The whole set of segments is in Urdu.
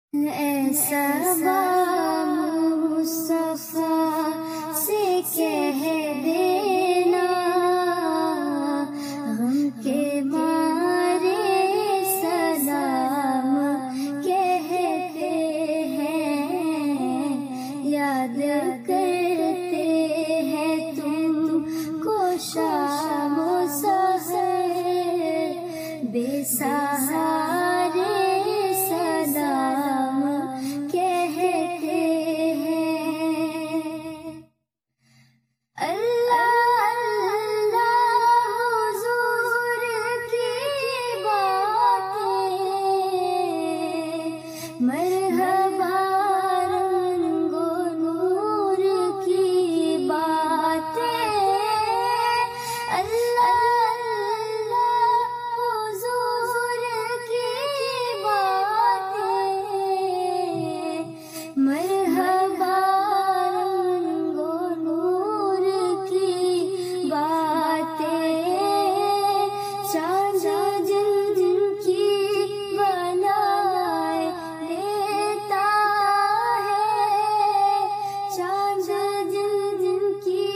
ایسا مصطفیٰ سے کہہ دینا، غم کے مارے سلام کہتے ہیں، یاد کرتے ہیں تم کو شام و سحر، بے سہارے سلام کہتے ہیں۔ اللہ اللہ حضور کی باتیں، مرحبا رنگ و نور کی باتیں، اللہ اللہ حضور کی باتیں، مرحبا رنگ و نور کی باتیں، چاند جن کی بنائے لیتا ہے، چاند جن کی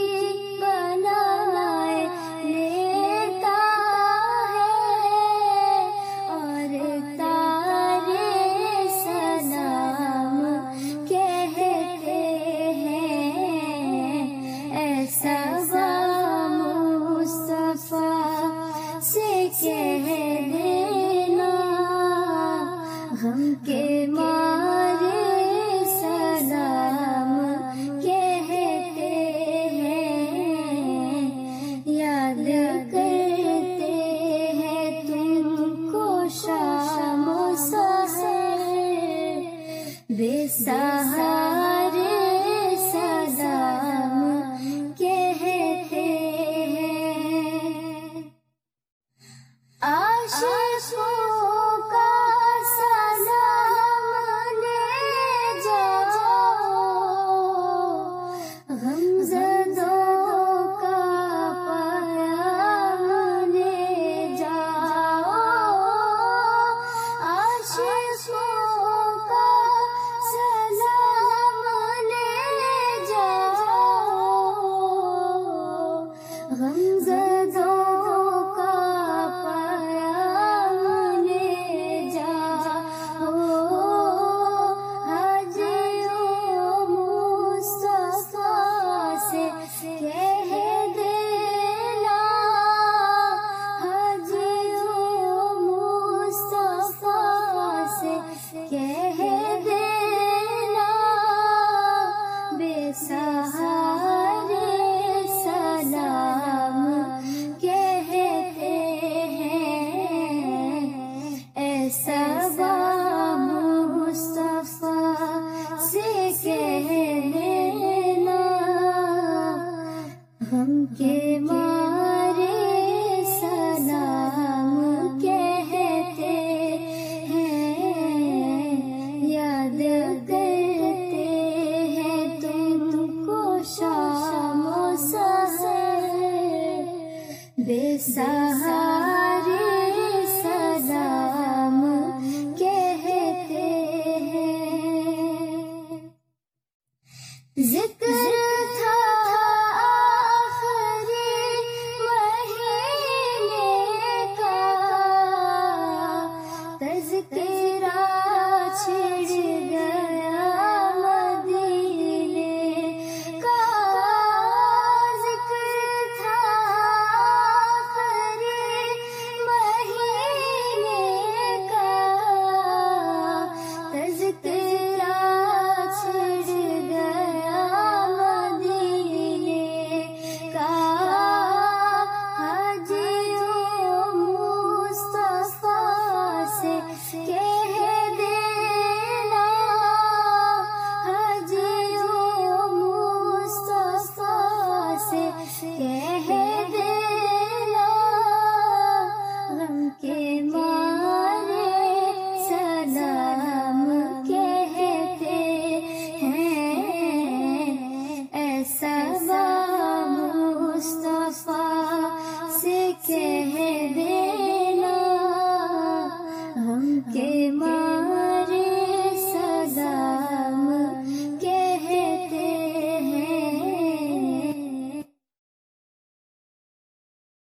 بنائے لیتا ہے، اور تارے سلام کہتے ہیں۔ ایسا مصطفیٰ سے کہہ دینا، غم کے مارے سلام کہتے ہیں، یاد کرتے ہیں تم کو شام و سحر، بے سہارے سلام کہتے ہیں۔ عاشقوں کا سلام لے جاؤ، غمزدوں کا پیام لے جاؤ، عاشقوں کا سلام لے جاؤ، غمزدوں کا پیام لے جاؤ، حاجیوں مصطفیٰ سے کہہ دینا، حاجیوں مصطفیٰ سے کہہ دینا، بے سہارے سلام کہتے ہیں۔ ایسا مصطفیٰ سے کہہ دینا، غم کے مارے سلام کہتے ہیں، یاد کرتے ہیں تم کو شام و سحر، بے سہارے سلام کہتے ہیں۔ ذکر تھا آخری مہینے کا، تذکرہ چھڑ گیا